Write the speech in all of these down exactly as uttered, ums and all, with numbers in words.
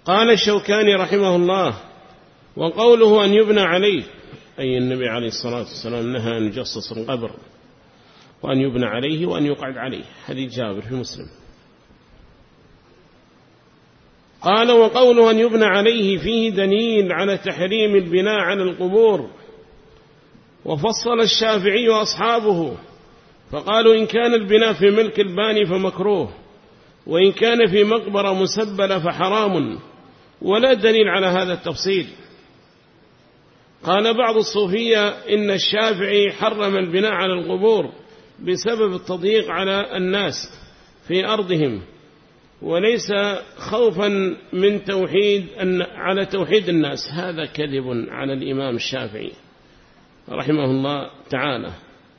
قال الشوكاني رحمه الله: وقوله أن يبنى عليه، أي النبي عليه الصلاة والسلام نهى أن يجصص القبر وأن يبنى عليه وأن يقعد عليه، حديث جابر في مسلم. قال: وقوله أن يبنى عليه فيه دليل على تحريم البناء على القبور. وفصل الشافعي وأصحابه فقالوا: إن كان البناء في ملك الباني فمكروه، وإن كان في مقبرة مسبلة فحرام، ولا دليل على هذا التفصيل. قال بعض الصوفية: إن الشافعي حرم البناء على القبور بسبب التضييق على الناس في أرضهم، وليس خوفا من توحيد على توحيد الناس. هذا كذب على الإمام الشافعي رحمه الله تعالى،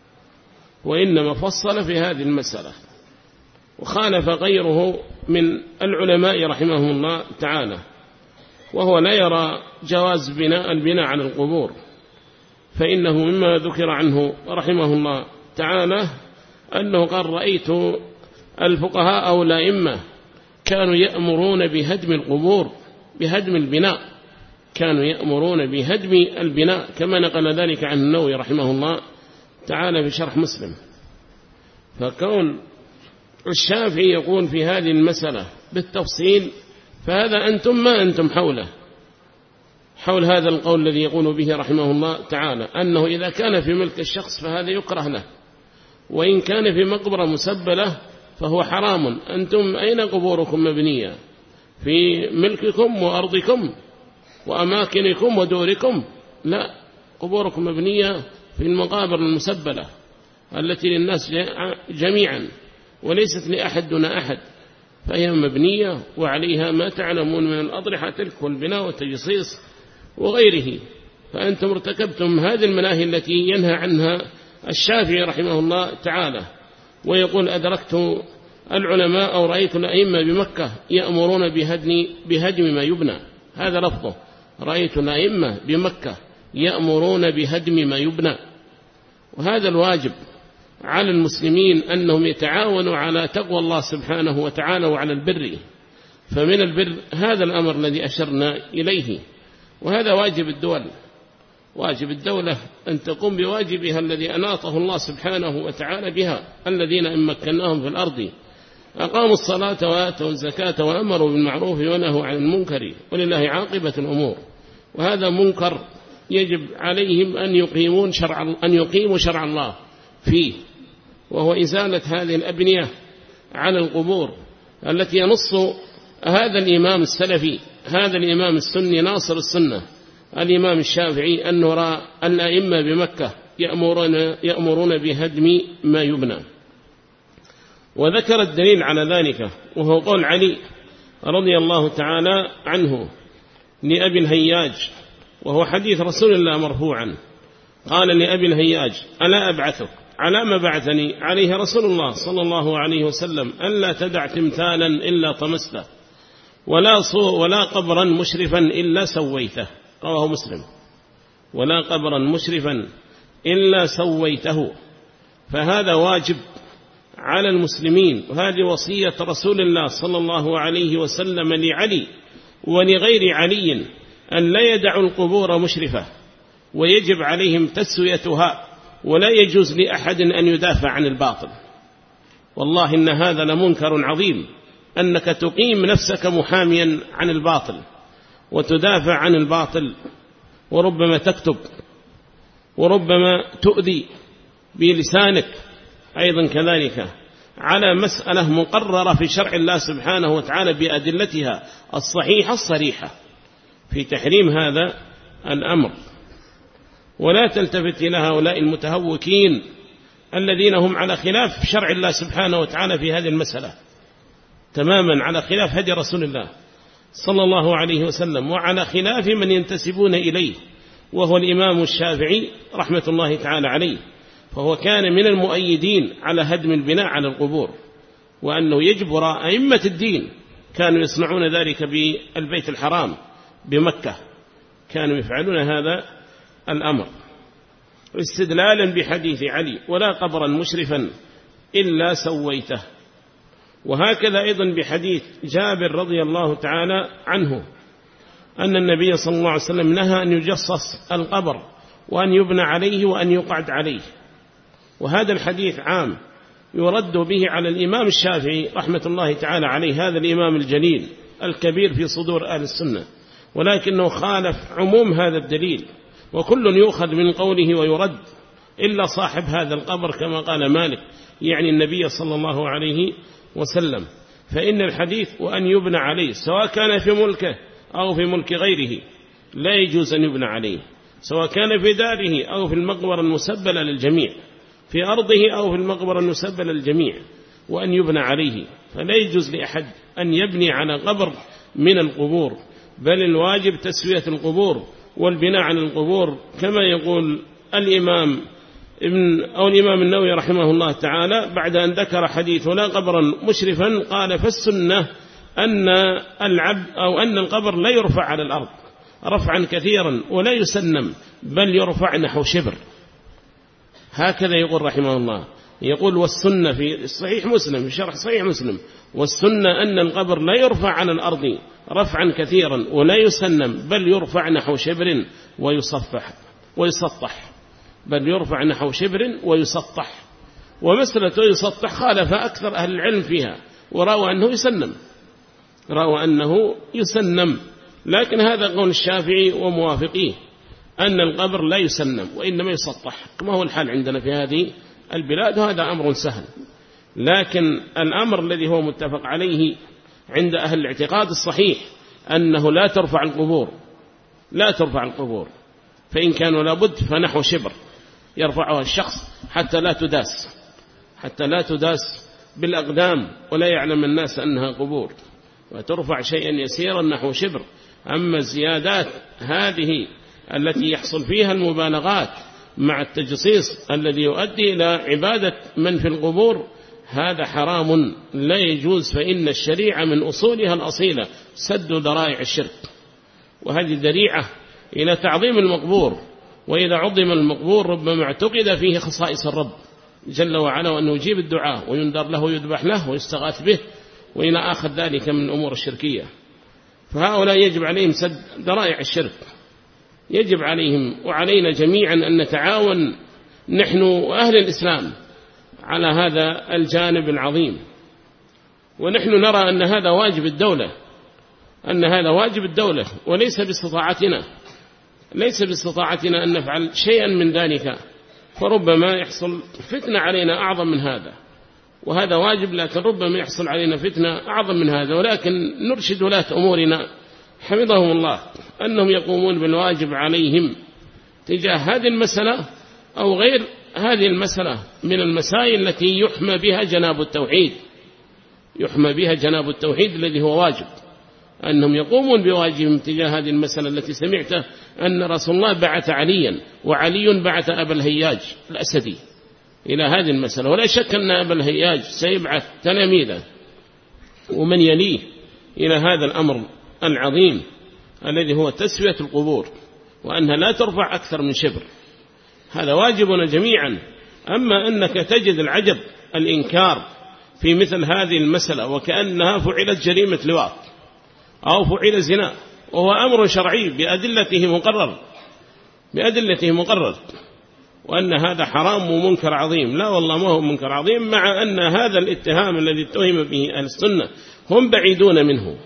وإنما فصل في هذه المسألة، وخالف غيره من العلماء رحمه الله تعالى، وهو لا يرى جواز بناء البناء على القبور، فإنه مما ذكر عنه رحمه الله تعالى أنه قال: رأيت الفقهاء أو الأئمة كانوا يأمرون بهدم القبور، بهدم البناء، كانوا يأمرون بهدم البناء، كما نقل ذلك عن النووي رحمه الله تعالى في شرح مسلم. فكون الشافعي يقول في هذه المسألة بالتفصيل، فهذا أنتم ما أنتم حوله، حول هذا القول الذي يقول به رحمه الله تعالى أنه إذا كان في ملك الشخص فهذا يكره له، وإن كان في مقبرة مسبلة فهو حرام. أنتم أين قبوركم مبنية؟ في ملككم وأرضكم وأماكنكم ودوركم؟ لا، قبوركم مبنية في المقابر المسبلة التي للناس جميعا وليست لأحد دون أحد، فهي مبنية وعليها ما تعلمون من الأضرحة تلك والبناء والتجصيص وغيره. فأنتم ارتكبتم هذه المناهي التي ينهى عنها الشافعي رحمه الله تعالى، ويقول: أدركت العلماء أو رأيت الأئمة بمكة يأمرون بهدم, بهدم ما يبنى. هذا لفظه: رأيت الأئمة بمكة يأمرون بهدم ما يبنى. وهذا الواجب على المسلمين أنهم يتعاونوا على تقوى الله سبحانه وتعالى وعلى البر، فمن البر هذا الأمر الذي أشرنا إليه، وهذا واجب الدول. واجب الدولة أن تقوم بواجبها الذي أناطه الله سبحانه وتعالى بها: الذين إن مكناهم في الأرض أقاموا الصلاة وآتوا الزكاة وأمروا بالمعروف ونهوا عن المنكر ولله عاقبة الأمور. وهذا منكر يجب عليهم أن يقيمون شرع أن يقيموا شرع الله فيه، وهو إزالة هذه الأبنية على القبور التي ينص هذا الإمام السلفي، هذا الإمام السني ناصر السنة الإمام الشافعي، أنه رأى الأئمة بمكة يأمرون, يأمرون بهدم ما يبنى. وذكر الدليل على ذلك، وهو قول علي رضي الله تعالى عنه لأبي الهياج، وهو حديث رسول الله مرفوعا. قال لأبي الهياج: ألا أبعثك على ما بعثني عليه رسول الله صلى الله عليه وسلم: ألا تدع تمثالا إلا طمسته، ولا, ولا قبرا مشرفا إلا سويته. رواه مسلم: ولا قبرا مشرفا إلا سويته. فهذا واجب على المسلمين، وهذه وصية رسول الله صلى الله عليه وسلم لعلي ولغير علي أن لا يدعوا القبور مشرفة، ويجب عليهم تسويتها، ولا يجوز لأحد أن يدافع عن الباطل. والله إن هذا لمنكر عظيم، أنك تقيم نفسك محاميا عن الباطل وتدافع عن الباطل، وربما تكتب وربما تؤذي بلسانك أيضا كذلك على مسألة مقررة في شرع الله سبحانه وتعالى بأدلتها الصحيحة الصريحة في تحريم هذا الأمر. ولا تلتفت إلى هؤلاء المتهوكين الذين هم على خلاف شرع الله سبحانه وتعالى في هذه المسألة تماما، على خلاف هدي رسول الله صلى الله عليه وسلم، وعلى خلاف من ينتسبون إليه، وهو الإمام الشافعي رحمة الله تعالى عليه. فهو كان من المؤيدين على هدم البناء على القبور، وأنه يجبر أئمة الدين كانوا يصنعون ذلك بالبيت الحرام بمكة، كانوا يفعلون هذا الأمر استدلالا بحديث علي: ولا قبرا مشرفا إلا سويته. وهكذا أيضا بحديث جابر رضي الله تعالى عنه أن النبي صلى الله عليه وسلم نهى أن يجصص القبر وأن يبنى عليه وأن يقعد عليه، وهذا الحديث عام يرد به على الإمام الشافعي رحمة الله تعالى عليه، هذا الإمام الجليل الكبير في صدور أهل السنة، ولكنه خالف عموم هذا الدليل، وكل يؤخذ من قوله ويرد إلا صاحب هذا القبر كما قال مالك، يعني النبي صلى الله عليه وسلم. فإن الحديث وأن يبنى عليه سواء كان في ملكه أو في ملك غيره لا يجوز أن يبنى عليه، سواء كان في داره أو في المقبرة المسبلة للجميع، في أرضه أو في المقبرة المسبلة للجميع، وأن يبنى عليه. فلا يجوز لأحد أن يبني على قبر من القبور، بل الواجب تسوية القبور والبناء على القبور، كما يقول الإمام ابن أو الإمام النووي رحمه الله تعالى بعد أن ذكر حديث لا قبرا مشرفا، قال فالسنة أن العبد أو أن القبر لا يرفع على الأرض رفعا كثيرا ولا يسنم، بل يرفع نحو شبر. هكذا يقول رحمه الله، يقول والسنة في صحيح مسلم في شرح صحيح مسلم، والسنة أن القبر لا يرفع على الأرض رفعا كثيرا ولا يسنم، بل يرفع نحو شبر ويصفح ويسطح، بل يرفع نحو شبر ويسطح. ومسألة يسطح خالف أكثر أهل العلم فيها، ورأوا أنه يسنم، رأوا أنه يسنم، لكن هذا قول الشافعي وموافقيه أن القبر لا يسنم وإنما يسطح، كما هو الحال عندنا في هذه البلاد، وهذا أمر سهل. لكن الأمر الذي هو متفق عليه عند أهل الاعتقاد الصحيح أنه لا ترفع القبور، لا ترفع القبور، فإن كانوا لابد فنحو شبر يرفعها الشخص حتى لا تداس، حتى لا تداس بالأقدام ولا يعلم الناس أنها قبور، وترفع شيئا يسيرا نحو شبر. أما الزيادات هذه التي يحصل فيها المبالغات مع التجصيص الذي يؤدي إلى عبادة من في القبور، هذا حرام لا يجوز، فإن الشريعة من أصولها الأصيلة سد ذرائع الشرك، وهذه ذريعة إلى تعظيم المقبور. وإذا عظم المقبور ربما اعتقد فيه خصائص الرب جل وعلا، وأنه يجيب الدعاء وينذر له ويذبح له ويستغاث به وإلى آخر ذلك من الأمور الشركية. فهؤلاء يجب عليهم سد ذرائع الشرك، يجب عليهم وعلينا جميعا أن نتعاون نحن وأهل الإسلام على هذا الجانب العظيم. ونحن نرى أن هذا واجب الدولة، أن هذا واجب الدولة، وليس باستطاعتنا، ليس باستطاعتنا أن نفعل شيئا من ذلك، فربما يحصل فتنة علينا أعظم من هذا، وهذا واجب، لكن ربما يحصل علينا فتنة أعظم من هذا. ولكن نرشد ولاة أمورنا حفظهم الله أنهم يقومون بالواجب عليهم تجاه هذه المسألة أو غير هذه المسألة من المسائل التي يحمى بها جناب التوحيد، يحمى بها جناب التوحيد الذي هو واجب، أنهم يقومون بواجبهم تجاه هذه المسألة التي سمعته أن رسول الله بعث عليا وعلي بعث أبا الهياج الأسدي إلى هذه المسألة، ولا شك أن أبا الهياج سيبعث تلاميذه ومن يليه إلى هذا الأمر العظيم الذي هو تسوية القبور، وأنها لا ترفع أكثر من شبر. هذا واجبنا جميعا. أما أنك تجد العجب الإنكار في مثل هذه المسألة وكأنها فعلت جريمة لواط أو فعل زنا، وهو أمر شرعي بأدلته مقرر بأدلته مقرر وأن هذا حرام ومنكر عظيم. لا والله ما هو منكر عظيم، مع أن هذا الاتهام الذي اتهم به أهل السنة هم بعيدون منه،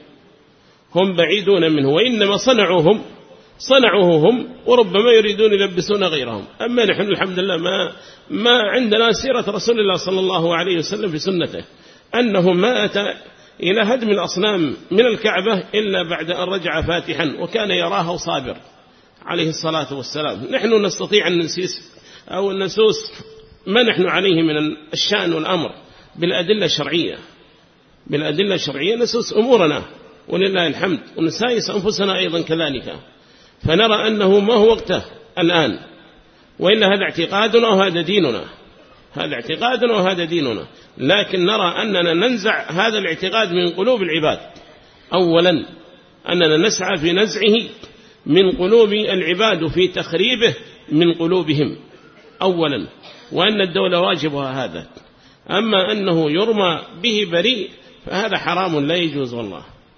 هم بعيدون منه، وإنما صنعوهم صنعوه هم، وربما يريدون يلبسون غيرهم. أما نحن الحمد لله ما, ما عندنا سيرة رسول الله صلى الله عليه وسلم في سنته أنه ما أتى إلى هدم الأصنام من الكعبة إلا بعد أن رجع فاتحا وكان يراها صابر عليه الصلاة والسلام. نحن نستطيع أن نسيس أو نسوس ما نحن عليه من الشأن والأمر بالأدلة الشرعية، بالأدلة الشرعية نسوس أمورنا ولله الحمد، ونسايس أنفسنا أيضا كذلك. فنرى أنه ما هو وقته الآن، وإلا هذا اعتقادنا وهذا ديننا، هذا اعتقادنا وهذا ديننا. لكن نرى أننا ننزع هذا الاعتقاد من قلوب العباد. أولا أننا نسعى في نزعه من قلوب العباد وفي تخريبه من قلوبهم أولا، وأن الدولة واجبها هذا. أما أنه يرمى به بريء فهذا حرام لا يجوز والله،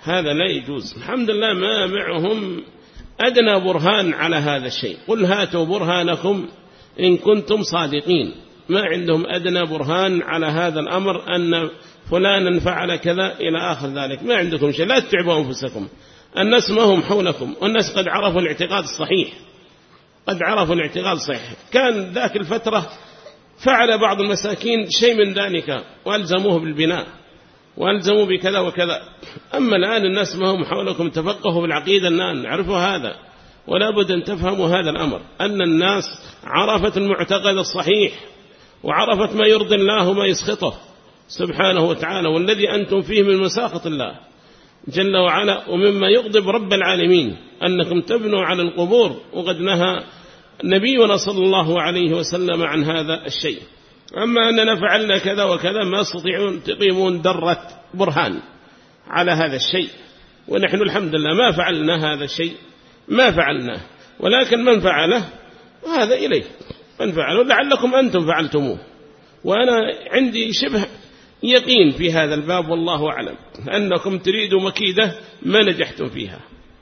هذا لا يجوز. الحمد لله ما معهم أدنى برهان على هذا الشيء. قل هاتوا برهانكم إن كنتم صادقين. ما عندهم أدنى برهان على هذا الأمر أن فلانا فعل كذا إلى آخر ذلك. ما عندكم شيء، لا تتعبوا أنفسكم. الناس ما هم حولكم، والناس قد عرفوا الاعتقاد الصحيح، قد عرفوا الاعتقاد الصحيح. كان ذاك الفترة فعل بعض المساكين شيء من ذلك وألزموه بالبناء وألزموا بكذا وكذا. أما الآن الناس ما هم حولكم تفقهوا بالعقيدة الآن، نعرفوا هذا، ولا بد أن تفهموا هذا الأمر، أن الناس عرفت المعتقد الصحيح وعرفت ما يرضي الله وما يسخطه سبحانه وتعالى، والذي أنتم فيه من مساخط الله جل وعلا ومما يغضب رب العالمين أنكم تبنوا على القبور، وقد نهى نبينا صلى الله عليه وسلم عن هذا الشيء. أما أننا فعلنا كذا وكذا ما يستطيعون تقيمون درة برهان على هذا الشيء، ونحن الحمد لله ما فعلنا هذا الشيء، ما فعلناه، ولكن من فعله وهذا إليه من فعله لعلكم أنتم فعلتموه. وأنا عندي شبه يقين في هذا الباب والله أعلم أنكم تريدوا مكيدة ما نجحتم فيها،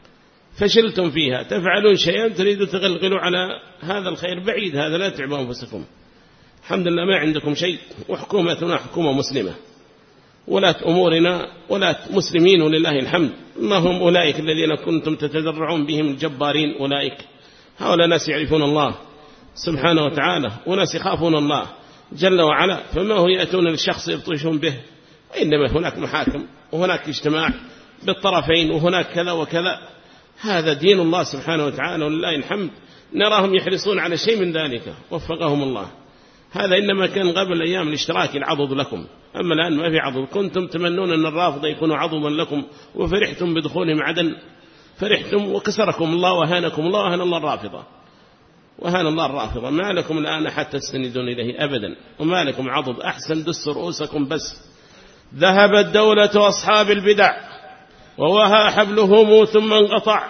فشلتم فيها، تفعلون شيئا تريدوا تغلغلوا على هذا الخير بعيد، هذا لا تعبوا أنفسكم. الحمد لله ما عندكم شيء، وحكومتنا حكومة مسلمة، ولاة أمورنا ولاة مسلمين ولله الحمد. ما هم أولئك الذين كنتم تتذرعون بهم الجبارين؟ أولئك هؤلاء ناس يعرفون الله سبحانه وتعالى، وناس يخافون الله جل وعلا، فما هو يأتون للشخص يبطشون به، وإنما هناك محاكم وهناك اجتماع بالطرفين وهناك كذا وكذا. هذا دين الله سبحانه وتعالى ولله الحمد. نراهم يحرصون على شيء من ذلك وفقهم الله. هذا إنما كان قبل أيام الاشتراك العضد لكم، أما الآن ما في عضد. كنتم تمنون أن الرافضة يكونوا عضدا لكم وفرحتم بدخولهم عدن، فرحتم وكسركم الله وهانكم الله وهان الله الرافضة وهان الله الرافضة. ما لكم الآن حتى تستندون إليه أبدا، وما لكم عضد. أحسن دس رؤوسكم بس. ذهبت دولة أصحاب البدع ووهى حبلهم ثم انقطع،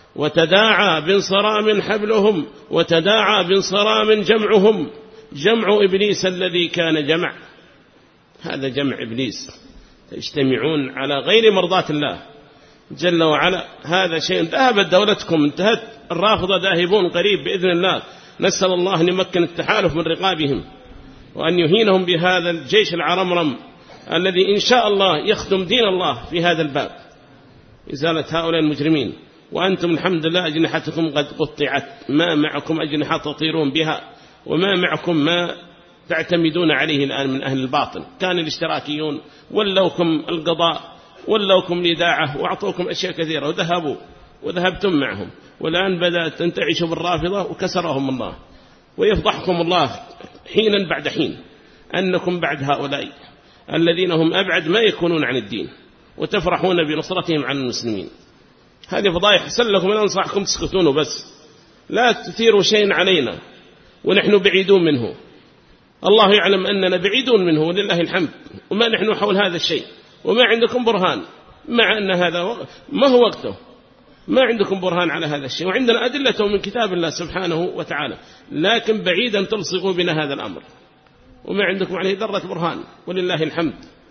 وتداعى بانصرام حبلهم وتداعى بانصرام جمعهم، جمع إبليس الذي كان جمع. هذا جمع إبليس، تجتمعون على غير مرضاة الله جل وعلا. هذا شيء. ذهبت دولتكم، انتهت. الرافضة ذاهبون قريب بإذن الله. نسأل الله أن يمكن التحالف من رقابهم وأن يهينهم بهذا الجيش العرمرم الذي إن شاء الله يخدم دين الله في هذا الباب، إزالة هؤلاء المجرمين. وأنتم الحمد لله أجنحتكم قد قطعت، ما معكم أجنحة تطيرون بها، وما معكم ما تعتمدون عليه الآن من أهل الباطل. كان الاشتراكيون ولوكم القضاء ولوكم الإذاعة وأعطوكم أشياء كثيرة وذهبوا وذهبتم معهم، والآن بدأت تنتعشوا بالرافضة وكسرهم الله. ويفضحكم الله حينا بعد حين أنكم بعد هؤلاء الذين هم أبعد ما يكونون عن الدين، وتفرحون بنصرتهم عن المسلمين. هذه فضائح. سلكم أن أنصحكم تسكتون بس، لا تثيروا شيء علينا ونحن بعيدون منه. الله يعلم أننا بعيدون منه ولله الحمد، وما نحن حول هذا الشيء، وما عندكم برهان، مع أن هذا ما هو وقته. ما عندكم برهان على هذا الشيء، وعندنا أدلته من كتاب الله سبحانه وتعالى، لكن بعيدا تلصقوا بنا هذا الأمر، وما عندكم عليه ذرة برهان ولله الحمد.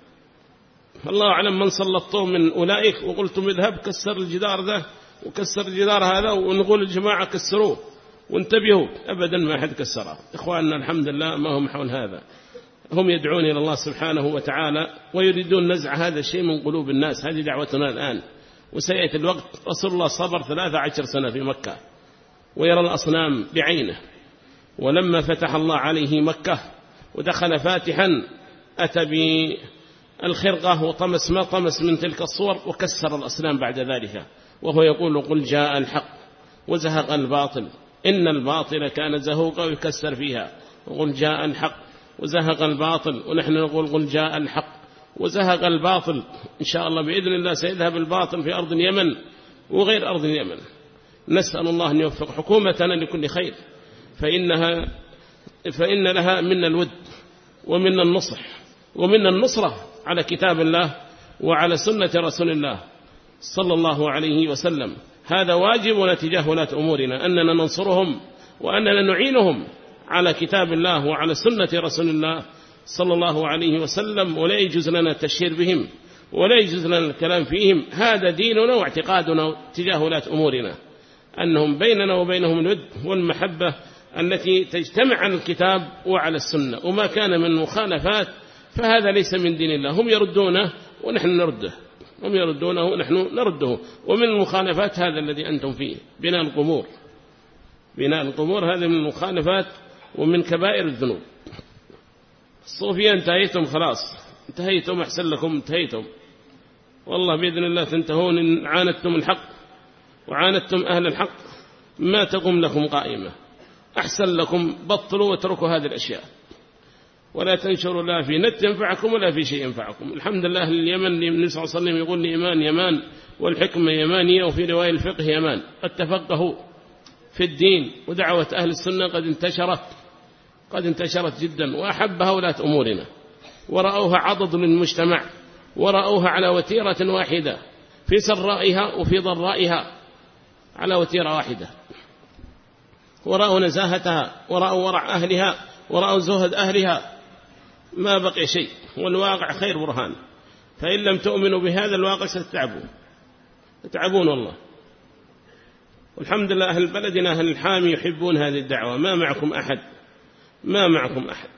الله أعلم من سلطتم من أولئك وقلتم اذهب كسر الجدار ذا وكسر الجدار هذا، ونقول الجماعة كسروه وانتبهوا. أبدا ما أحد كسره. إخواننا الحمد لله ما هم حول هذا، هم يدعون إلى الله سبحانه وتعالى ويريدون نزع هذا الشيء من قلوب الناس. هذه دعوتنا الآن، وسيأتي الوقت. رسول الله صبر ثلاثة عشر سنة في مكة ويرى الأصنام بعينه، ولما فتح الله عليه مكة ودخل فاتحا أتى بالخرقة وطمس ما طمس من تلك الصور وكسر الأصنام بعد ذلك، وهو يقول قل جاء الحق وزهق الباطل إن الباطل كان زهوقا، ويكسر فيها وقل جاء الحق وزهق الباطل، ونحن نقول قل جاء الحق وزهق الباطل. إن شاء الله بإذن الله سيذهب الباطل في أرض اليمن وغير أرض اليمن. نسأل الله أن يوفق حكومتنا لكل خير، فإنها فإن لها منا الود ومنا النصح ومنا النصرة على كتاب الله وعلى سنة رسول الله صلى الله عليه وسلم. هذا واجبنا تجاه ولاة أمورنا، أننا ننصرهم وأننا نعينهم على كتاب الله وعلى سنة رسول الله صلى الله عليه وسلم، ولا يجوز لنا التشهير بهم ولا يجوز لنا الكلام فيهم. هذا ديننا واعتقادنا تجاه ولاة أمورنا، أنهم بيننا وبينهم الود والمحبة التي تجتمع على الكتاب وعلى السنة، وما كان من مخالفات فهذا ليس من دين الله. هم يردونه ونحن نرده، هم يردونه ونحن نرده. ومن المخالفات هذا الذي أنتم فيه، بناء القبور. بناء القبور هذا من المخالفات ومن كبائر الذنوب. الصوفية انتهيتم خلاص، انتهيتم، أحسن لكم انتهيتم، والله بإذن الله تنتهون إن عاندتم الحق وعاندتم أهل الحق ما تقوم لكم قائمة. أحسن لكم بطلوا وتركوا هذه الأشياء، ولا تنشروا لا في نت ينفعكم ولا في شيء ينفعكم. الحمد لله اليمن، النبي صلى الله عليه وسلم يقول الإيمان يمان والحكمة يمانية، وفي رواية الفقه يمان. قد تفقهوا في الدين، ودعوة أهل السنة قد انتشرت قد انتشرت جدا، وأحبها ولاة أمورنا، ورأوها عضد للمجتمع، ورأوها على وتيرة واحدة في سرائها وفي ضرائها، على وتيرة واحدة، ورأوا نزاهتها، ورأوا ورع أهلها، ورأوا زهد أهلها، ما بقي شيء. والواقع خير برهان، فإن لم تؤمنوا بهذا الواقع ستتعبون تتعبون والله. والحمد لله أهل بلدنا أهل الحامي يحبون هذه الدعوة، ما معكم أحد ما معكم أحد.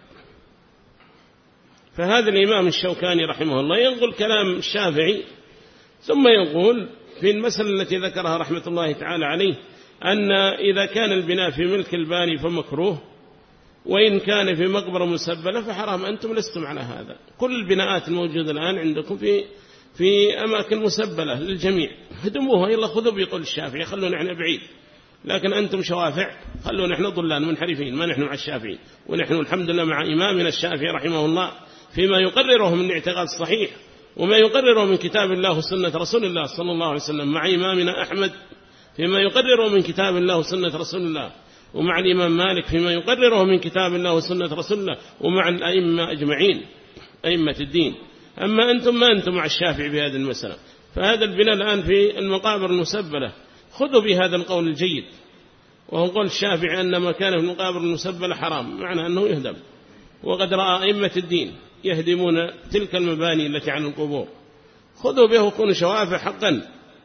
فهذا الإمام الشوكاني رحمه الله ينقل كلام الشافعي، ثم يقول في المسألة التي ذكرها رحمة الله تعالى عليه، أن إذا كان البناء في ملك الباني فمكروه، وإن كان في مقبرة مسبلة فحرام. أنتم لستم على هذا. كل البناءات الموجودة الآن عندكم في في أماكن مسبلة للجميع، هدموها يلا خذوا، بيقول الشافعي خلونا نحن بعيد، لكن أنتم شوافع، خلونا نحن ضلال منحرفين، ما نحن مع الشافعي، ونحن الحمد لله مع إمامنا الشافعي رحمه الله فيما يقرره من الاعتقاد الصحيح، وما يقرره من كتاب الله وسنة رسول الله صلى الله عليه وسلم، مع إمامنا أحمد فيما يقرره من كتاب الله وسنة رسول الله، ومع الإمام مالك فيما يقرره من كتاب الله وسنة رسول الله، ومع الأئمة أجمعين أئمة الدين. أما أنتم ما أنتم مع الشافعي بهذه المسألة. فهذا البناء الآن في المقابر المسبلة خذوا بهذا القول الجيد، وهو قول الشافعي أن ما كان في المقابر المسبلة حرام، معنى أنه يهدم. وقد رأى أئمة الدين يهدمون تلك المباني التي على القبور، خذوا به وكونوا شوافع حقا.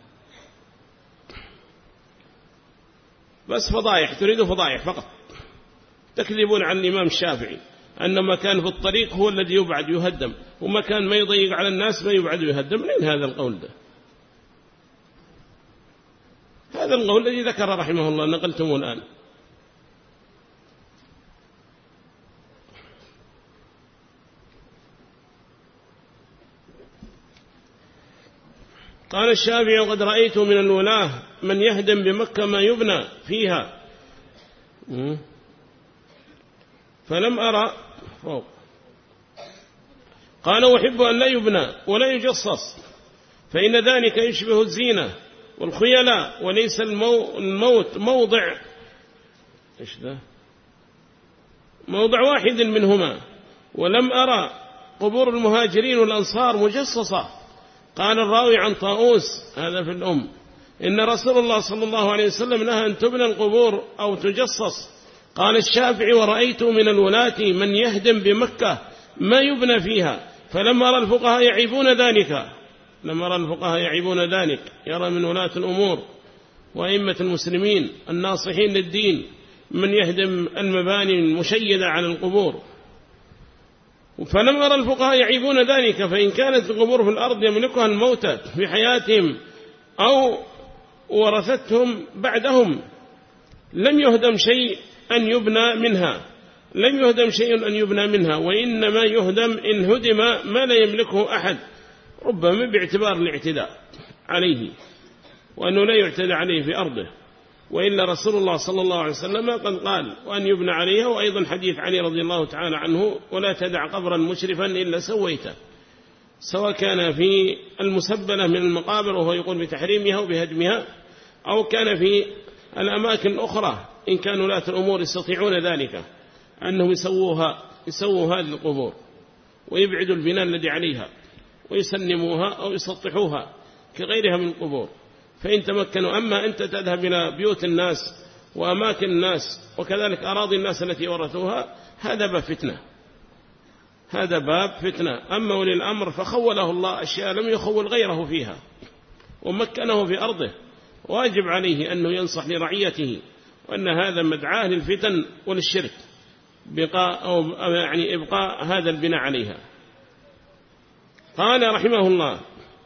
بس فضائح، تريدوا فضائح فقط، تكذبون عن الإمام الشافعي أن ما كان في الطريق هو الذي يبعد يهدم، وما كان ما يضيق على الناس ما يبعد يهدم. من هذا القول ده؟ هذا القول الذي ذكر رحمه الله نقلتموه الآن. قال الشافعي: وقد رأيت من الولاة من يهدم بمكة ما يبنى فيها، فلم أرى فوق. قال: وحب أن لا يبنى ولا يجصص، فإن ذلك يشبه الزينة والخيلاء، وليس الموت موضع إيش ذا موضع واحد منهما. ولم أرى قبور المهاجرين والأنصار مجصصة. قال الراوي عن طاووس هذا في الأم: إن رسول الله صلى الله عليه وسلم نهى أن تبنى القبور أو تجصص. قال الشافعي: ورأيت من الولاة من يهدم بمكة ما يبنى فيها، فلما أرى الفقهاء يعيبون ذلك لما أرى الفقهاء يعيبون ذلك يرى من ولاة الأمور وأئمة المسلمين الناصحين للدين من يهدم المباني المشيدة على القبور. فلما أرى الفقهاء يعيبون ذلك، فإن كانت القبور في الأرض يملكها الموتى في حياتهم أو ورثتهم بعدهم لم يهدم شيء أن يبنى منها لم يهدم شيء أن يبنى منها وإنما يهدم إن هدم ما لا يملكه أحد، ربما باعتبار الاعتداء عليه وأنه لا يعتدى عليه في أرضه. وإلا رسول الله صلى الله عليه وسلم قد قال: وأن يبنى عليها. وأيضا حديث علي رضي الله تعالى عنه: ولا تدع قبرا مشرفا إلا سويته، سواء كان في المسبلة من المقابر وهو يقول بتحريمها وبهدمها، أو كان في الأماكن الأخرى إن كانوا ولاة الأمور يستطيعون ذلك، أنهم يسووها يسووا هذه القبور ويبعدوا البناء الذي عليها ويسلموها أو يسطحوها كغيرها من القبور فإن تمكنوا. أما أنت تذهب إلى بيوت الناس وأماكن الناس وكذلك أراضي الناس التي ورثوها، هذا بفتنة هذا باب فتنة. أما ولي الأمر فخوله الله أشياء لم يخول غيره فيها ومكنه في أرضه، واجب عليه أنه ينصح لرعيته، وأن هذا مدعاه للفتن وللشرك بقاء أو يعني إبقاء هذا البناء عليها. قال رحمه الله: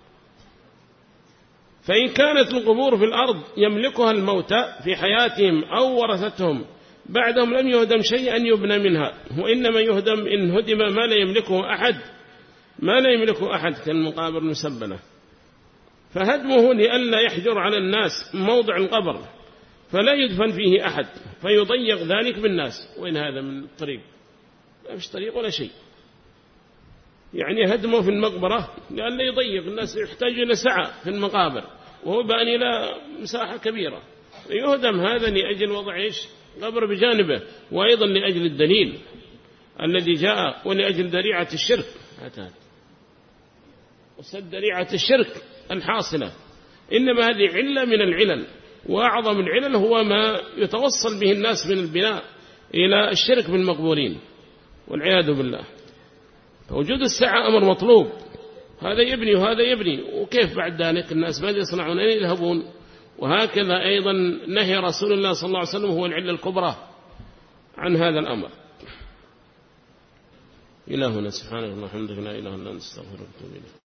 فإن كانت القبور في الأرض يملكها الموتى في حياتهم أو ورثتهم بعدهم لم يهدم شيئا يبنى منها، وإنما يهدم إن هدم ما لا يملكه أحد ما لا يملكه أحد كالمقابر المسبلة، فهدمه لئلا يحجر على الناس موضع القبر فلا يدفن فيه أحد فيضيق ذلك بالناس. وإن هذا من الطريق؟ لا فيش طريق ولا شيء، يعني هدمه في المقبرة لئلا يضيق الناس، يحتاج إلى سعة في المقابر وهو بان إلى مساحة كبيرة، يهدم هذا لأجل وضع إيش قبر بجانبه، وأيضا لأجل الدليل الذي جاء ولأجل ذريعة الشرك هاتان وسد ذريعة الشرك الحاصلة. إنما هذه علة من العلل، وأعظم العلل هو ما يتوصل به الناس من البناء إلى الشرك بالمقبورين والعياذ بالله. فوجود السعة أمر مطلوب، هذا يبني وهذا يبني، وكيف بعد ذلك الناس ماذا يصنعون؟ أين يذهبون؟ وهكذا أيضا نهي رسول الله صلى الله عليه وسلم هو العلة الكبرى عن هذا الأمر. إلهنا سبحانه وتعالى الحمد لله إله إلا أنت استغفرك وأتوب إليك.